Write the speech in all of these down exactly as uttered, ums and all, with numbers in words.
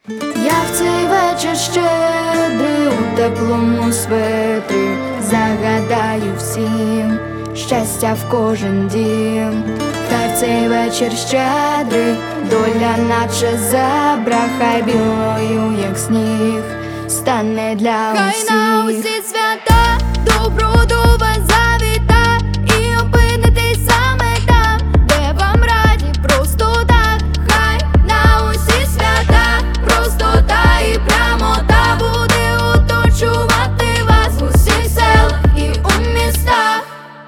Я в цей вечір щедрий у теплому светрі загадаю всім щастя в кожен дім. Хай в цей вечір щедрий доля наче зебра, хай білою, як сніг, стане для усіх. Хай на усі свята добро до вас завіта, і опинитесь саме там, де вам раді просто так. Хай на усі свята простота і прямота буде оточувати вас у усіх селах і у містах.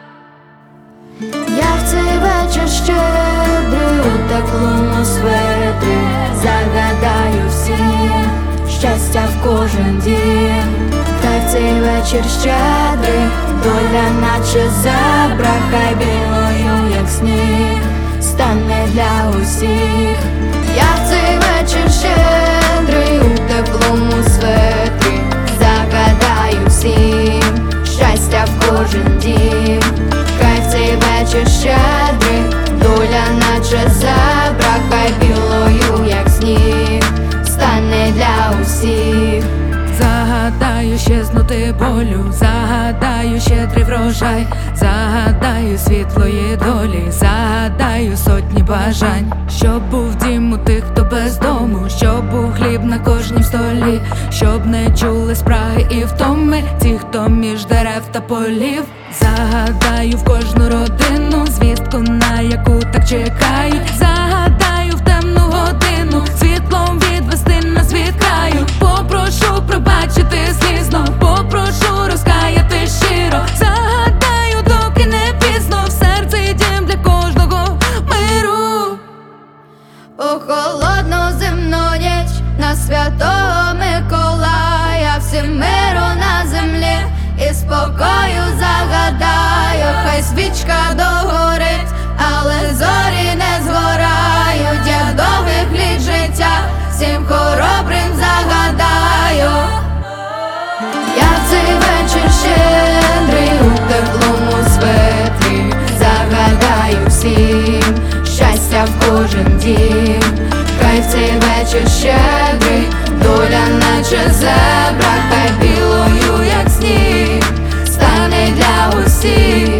Я в цей вечір щедрий у теплому светрі загадаю всім щастя в кожен дім. Хай в цей вечір щедрий доля наче зебра, хай білою, як сніг, стане для усіх. Я в цей вечір щедрий у теплому светрі загадаю всім щастя в кожен дім. Хай в цей вечір щедрий доля наче зебра, хай білою, як сніг, стане для усіх. Загадаю щезнути болю, загадаю щедрий врожай, загадаю світлої долі, загадаю сотні бажань, щоб був дім у тих, хто без дому, щоб був хліб на кожній столі, щоб не чули спраги і втоми ті, хто між дерев та полів. Загадаю в кожну родину звістку, на яку так чекають. Загадаю в темну годину світлом відвести нас від краю. Попрошу пробачити слізно, попрошу розкаяти щиро. Загадаю, доки не пізно, в серці дім для кожного миру. О, холодну зимну ніч на Святого Миколая, всім миру на землі і спокою загадаю. Хай свічка догорить, але зорі не згорають. Я довгих літ життя всім хоробрим загадаю. Я в цей вечір щедрий у теплому светрі загадаю всім щастя в кожен дім. Хай в цей вечір щедрий доля наче зебра, хай білою, як сніг, стане для усіх.